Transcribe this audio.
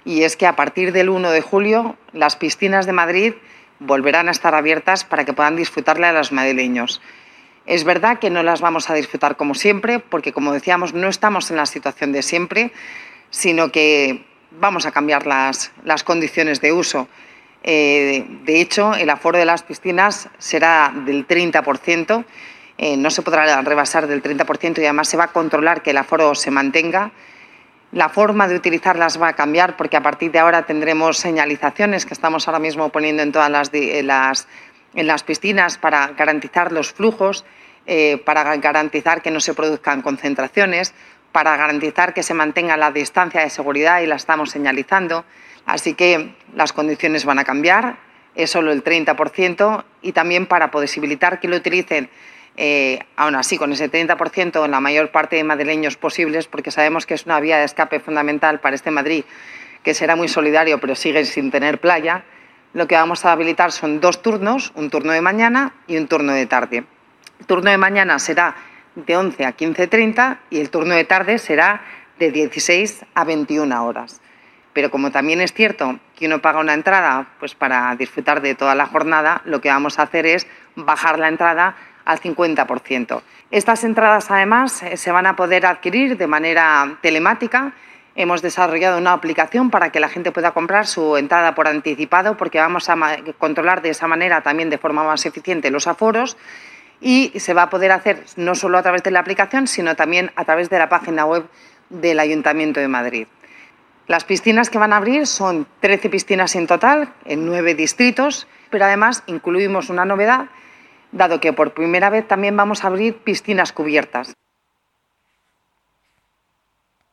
y es que a partir del 1 de julio las piscinas de Madrid volverán a estar abiertas para que puedan disfrutarle a los madrileños. Es verdad que no las vamos a disfrutar como siempre, porque como decíamos, no estamos en la situación de siempre, sino que vamos a cambiar las condiciones de uso. De hecho, el aforo de las piscinas será del 30%, no se podrá rebasar del 30% y además se va a controlar que el aforo se mantenga. La forma de utilizarlas va a cambiar porque a partir de ahora tendremos señalizaciones que estamos ahora mismo poniendo en todas las piscinas para garantizar los flujos, para garantizar que no se produzcan concentraciones, para garantizar que se mantenga la distancia de seguridad y la estamos señalizando. Así que las condiciones van a cambiar, es solo el 30% y también para posibilitar que lo utilicen aún así con ese 30% en la mayor parte de madrileños posibles, porque sabemos que es una vía de escape fundamental para este Madrid, que será muy solidario pero sigue sin tener playa. Lo que vamos a habilitar son 2 turnos, un turno de mañana y un turno de tarde. El turno de mañana será de 11 a 15:30 y el turno de tarde será de 16 a 21 horas. Pero como también es cierto que uno paga una entrada pues para disfrutar de toda la jornada, lo que vamos a hacer es bajar la entrada al 50%. Estas entradas, además, se van a poder adquirir de manera telemática. Hemos desarrollado una aplicación para que la gente pueda comprar su entrada por anticipado, porque vamos a controlar de esa manera también de forma más eficiente los aforos, y se va a poder hacer no solo a través de la aplicación, sino también a través de la página web del Ayuntamiento de Madrid. Las piscinas que van a abrir son 13 piscinas en total, en 9 distritos, pero además incluimos una novedad, dado que por primera vez también vamos a abrir piscinas cubiertas.